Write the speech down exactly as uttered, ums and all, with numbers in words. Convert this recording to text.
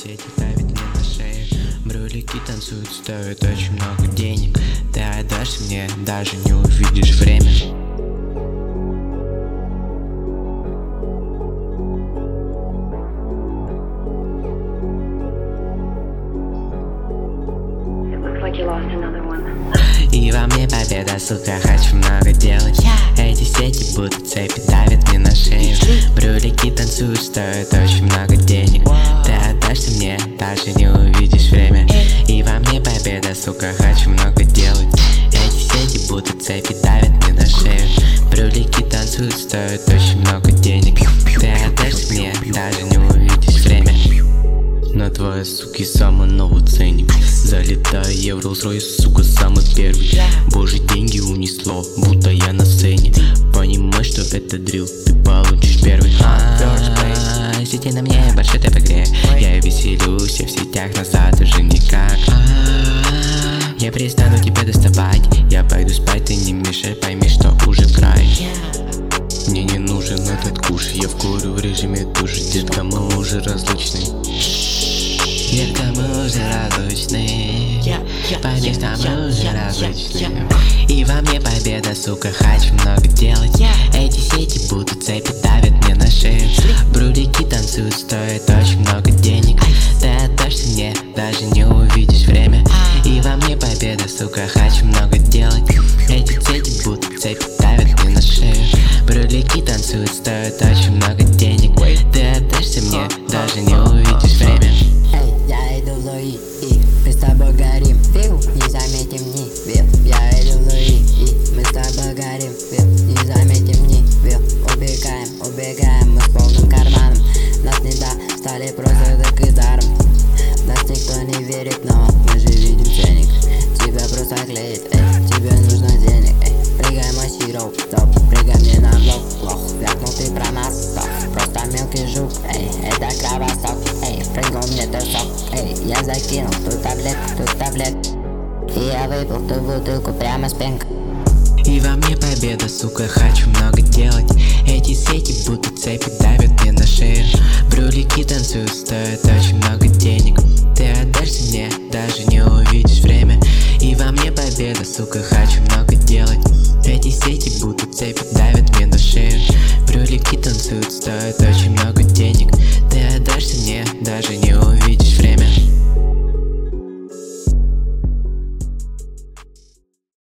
сети давит мне на шею. Брюлики танцуют, стоят очень много денег. Ты отдашь мне, даже не увидишь время. И во мне победа, сука, хочу много делать. Эти сети будто цепи давят мне на шею. Брюлики танцуют, стоят очень много денег. Ты отдашься мне, даже не увидишь время. И во мне победа, сука, хочу много делать. Эти сети будто цепи давят мне на шею. Брюлики танцуют, стоят очень много денег. Ты отдашься мне, даже не увидишь время. На твоей, суки, самый новый ценник. Залетаю евро, Rolls-Royce, сука, самый первый. Боже, деньги унесло, будто я на сцене. Понимаешь, что это дрил, ты получишь первый. А-а-а, сиди на мне, больше ты в игре. Я веселюсь, я в сетях, назад уже никак. А-а-а, я перестану тебя доставать. Я пойду спать, ты не мешай, пойми, что уже край. Мне не нужен этот куш, я вкурю в режиме души. Детка, мы уже разлучны. Детка, мы уже разлучны. Пойми, что мы уже разлучны. И во мне победа, сука, хочу много делать. Эти сети будут цепи давят мне на шею. Брюлики танцуют, стоят очень много денег. Ты отдашься мне, даже не увидишь время. И во мне победа, сука, хочу много делать. Эти сети будут цепи давят мне на шею. Брюлики танцуют, стоят очень много денег. Ты отдашься мне, даже не увидишь время. Я иду в Луи, и мы с тобой горим, фил, не заметим ни вил. Я иду в Луи, и мы с тобой горим, фил, не заметим ни вил. Убегаем, убегаем, мы с полным карманом. Нас не достали просто так и даром. Нас никто не верит, но мы же видим ценник. Тебя просто клеит, эй, тебе нужно денег, эй. Прыгай, мой хироу, стоп, прыгай мне на блок, лох. Вякнул ты про нас, стоп, просто мелкий жук, эй. Это кровосток, эй, прыгнул мне тусок, эй. Я закинул тут таблет, тут таблет. И я выпил ту бутылку прямо с пенка. И во мне победа, сука, хочу много делать. Эти сети будто цепи давят мне на шею. Брюлики танцуют, стоят очень много денег. Ты отдашься мне, даже не увидишь время. И во мне победа, сука, хочу много делать.